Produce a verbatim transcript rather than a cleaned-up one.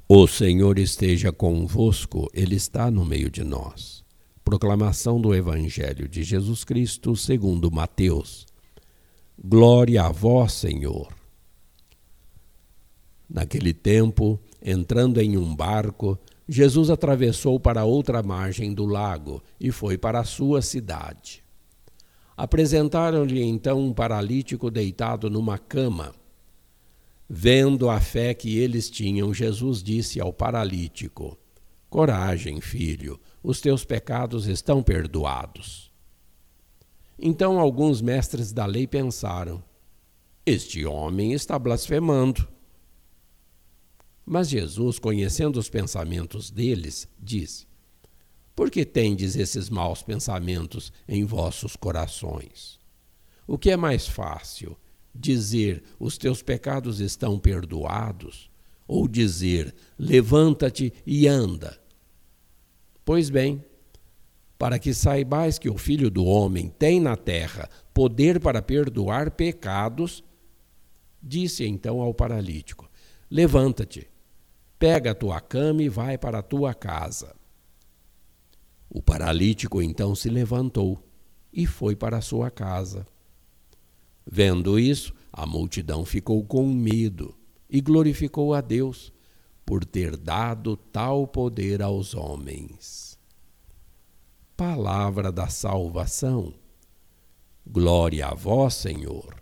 O Senhor esteja convosco, Ele está no meio de nós. Proclamação do Evangelho de Jesus Cristo segundo Mateus. Glória a vós, Senhor. Naquele tempo, entrando em um barco, Jesus atravessou para outra margem do lago e foi para a sua cidade. Apresentaram-lhe então um paralítico deitado numa cama. Vendo a fé que eles tinham, Jesus disse ao paralítico: Coragem, filho, os teus pecados estão perdoados. Então alguns mestres da lei pensaram: Este homem está blasfemando. Mas Jesus, conhecendo os pensamentos deles, disse: Por que tendes esses maus pensamentos em vossos corações? O que é mais fácil, dizer, os teus pecados estão perdoados, ou dizer, levanta-te e anda? Pois bem, para que saibais que o Filho do Homem tem na terra poder para perdoar pecados, disse então ao paralítico: Levanta-te, pega a tua cama e vai para a tua casa. O paralítico então se levantou e foi para a sua casa. Vendo isso, a multidão ficou com medo e glorificou a Deus por ter dado tal poder aos homens. Palavra da salvação. Glória a vós, Senhor.